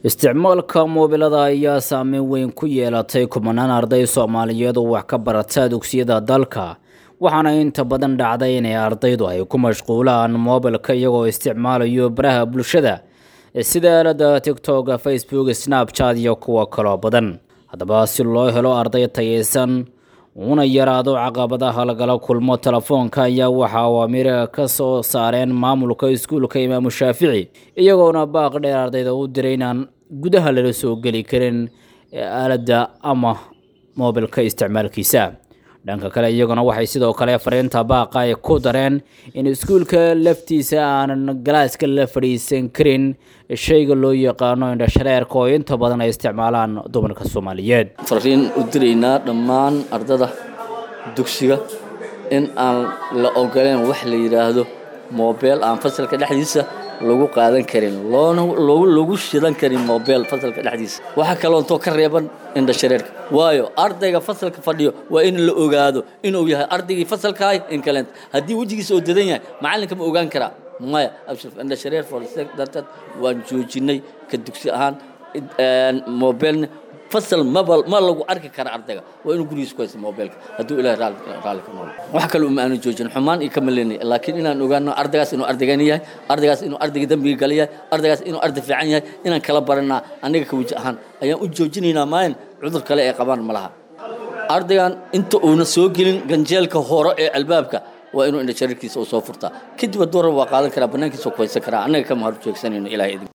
isticmaalka moobilada ayaa saameyn weyn ku yeelatay kumanaan arday Soomaaliyeed oo wax ka barata dugsiyada dalka waxaana inta badan dhacday in ardaydu ay ku mashquulaan moobilka iyagoo isticmaalayo baraha bulshada sida aalada TikTok, Facebook, Snapchat iyo kuwa kale badan. Haddaba si loo helo arday tayeysan una yaraado caqabadaha lagala kulmo telefoonka ayaa waxa awaamiir ka soo saareen maamulka iskuulka Imaam Shaafici iyagoona baaq dheer ardayda u diray inaan gudaha la soo gali karin aalada ama moobilka isticmaalkiisa. dhanka kale iyaguna waxay sidoo kale fariinta baaqa ay ku dareen in iskuulka laftiisa aan galaaska la fadhiisan karin shayga loo yaqaano indha shareerka oo inta badan ay isticmaalaan dumarka Soomaaliyeed. fariin u direynaa dhammaan ardada dugsiga in aan la ogoleen wax la yiraahdo moobil aan fasalka dhexdiisa lagu qaadan karin loogu shidan karin moobil fasalka dhexdiisa waxa kale oo ka reeban indha shareerka waayo ardayga fasalka fadhiyo waa in la ogaado inuu yahay ardaygii fasalka in kale hadii wajigiisa oo dadan yahay macalinka ma ogaan kara maya abshir indha shareer for sector waan joojinay ka dugsi ahaan moobil fasal ma lagu arki kara ardayga waa inuu gurigiisa ku haysto moobilka haduu ilaahay raali ka nool waxa kale uma aanu joojin xumaan iyo kamaleenay laakiin inaan ogaano ardaygaas inuu ardaygan yahay ardaygaas inuu ardayga dambiga gal yahay ardaygaas inuu arday fiican yahay inaan kala barana aniga ka waji ahaan ayaan u joojinaynaa maayn cudur kale ay qabaan malaha ardaygan inta uu soo gelin ganjeelka hore ee albaabka waa inuu indha shareerkiisa soo furtaa kadib door waa qaadan kara banaankiisa ku haysan kara anaga kama hor joogsanayno ilaahay